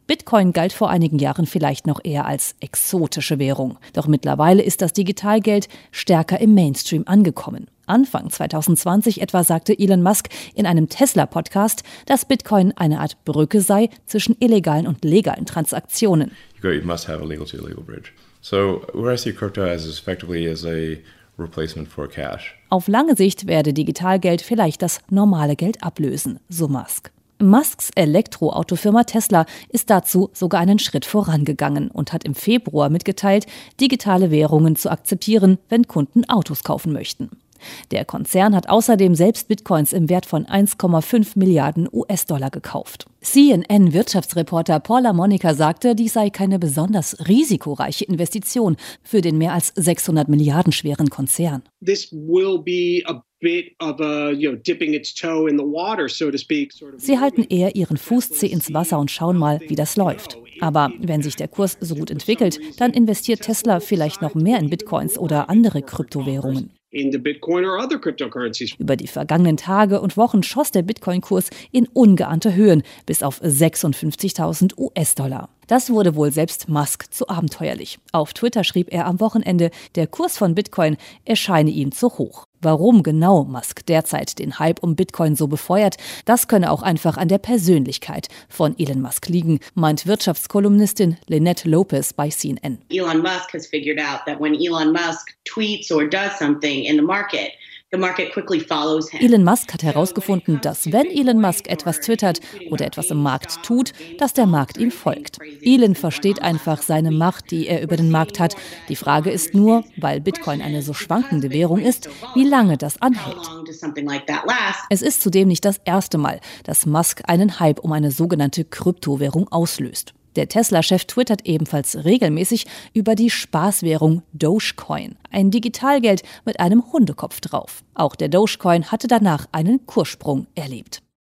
Bitcoin galt vor einigen Jahren vielleicht noch eher als exotische Währung. Doch mittlerweile ist das Digitalgeld stärker im Mainstream angekommen. Anfang 2020 etwa sagte Elon Musk in einem Tesla-Podcast, dass Bitcoin eine Art Brücke sei zwischen illegalen und legalen Transaktionen. You must have a legal to illegal bridge. So where I see crypto as effectively as a replacement for cash. Auf lange Sicht werde Digitalgeld vielleicht das normale Geld ablösen, so Musk. Musks Elektroautofirma Tesla ist dazu sogar einen Schritt vorangegangen und hat im Februar mitgeteilt, digitale Währungen zu akzeptieren, wenn Kunden Autos kaufen möchten. Der Konzern hat außerdem selbst Bitcoins im Wert von 1,5 Milliarden US-Dollar gekauft. CNN-Wirtschaftsreporter Paul LaMonica sagte, dies sei keine besonders risikoreiche Investition für den mehr als 600 Milliarden schweren Konzern. This will be a bit of a, dipping its toe in the water, so to speak. Sie halten eher ihren Fußzeh ins Wasser und schauen mal, wie das läuft. Aber wenn sich der Kurs so gut entwickelt, dann investiert Tesla vielleicht noch mehr in Bitcoins oder andere Kryptowährungen. Über die vergangenen Tage und Wochen schoss der Bitcoin-Kurs in ungeahnte Höhen bis auf 56.000 US-Dollar. Das wurde wohl selbst Musk zu abenteuerlich. Auf Twitter schrieb er am Wochenende, der Kurs von Bitcoin erscheine ihm zu hoch. Warum genau Musk derzeit den Hype um Bitcoin so befeuert, das könne auch einfach an der Persönlichkeit von Elon Musk liegen, meint Wirtschaftskolumnistin Lynette Lopez bei CNN. Elon Musk has figured out that when Elon Musk tweets or does something in the market quickly follows him. Elon Musk hat herausgefunden, dass wenn Elon Musk etwas twittert oder etwas im Markt tut, dass der Markt ihm folgt. Elon versteht einfach seine Macht, die er über den Markt hat. Die Frage ist nur, weil Bitcoin eine so schwankende Währung ist, wie lange das anhält. Es ist zudem nicht das erste Mal, dass Musk einen Hype um eine sogenannte Kryptowährung auslöst. Der Tesla-Chef twittert ebenfalls regelmäßig über die Spaßwährung Dogecoin, ein Digitalgeld mit einem Hundekopf drauf. Auch der Dogecoin hatte danach einen Kurssprung erlebt.